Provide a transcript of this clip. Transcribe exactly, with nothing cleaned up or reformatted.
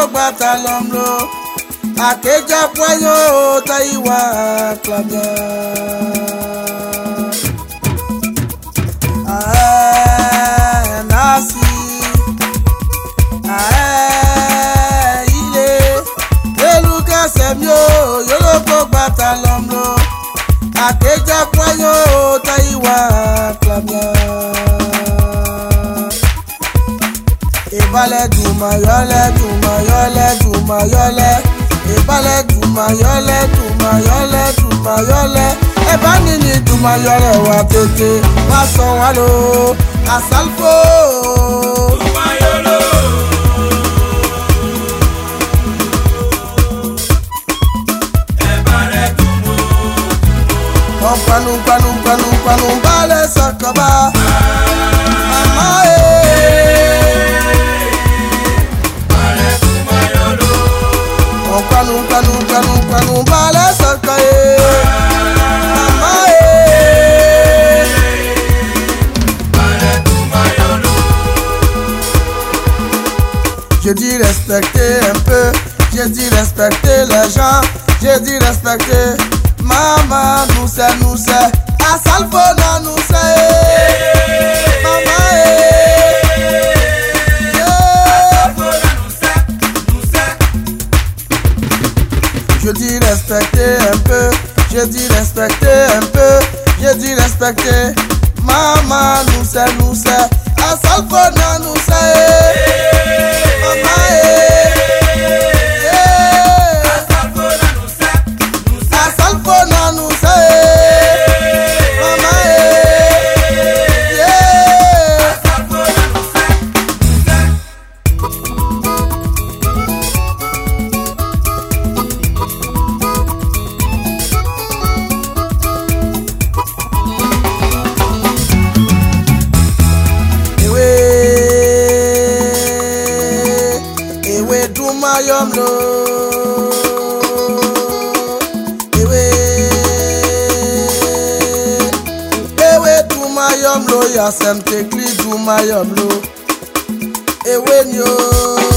batalomlo akeja kwayo taiwa klabia ah nasi ah ile eluka semyo yoloko batalomlo akeja kwayo taiwa klabia Ibale duma yole duma yole duma yole Ibale duma yole duma yole duma yole Ebani ni duma yole wa tete wa son wa lo asalfo duma yolo Ebale dumo dumo Panu panu panu panu bale sakaba Mama eh Kanu kanu kanu kanu bala sakaye mama eh bala tumayolo J'ai dit respecter un peu j'ai dit respecter les gens j'ai dit respecter maman nous c'est nous c'est asalfona nous c'est mama eh Je dis respecter un peu, je dis respecter un peu, je dis respecter. Maman nous c'est, nous c'est, asalfona nous c'est. Maman eh, asalfona nous c'est, nous c'est, asalfona nous c'est. Maman eh, asalfona nous c'est, nous c'est. Mayomlo ewe ewe tu mayomlo ya sem tekli tu mayomlo ewe nyo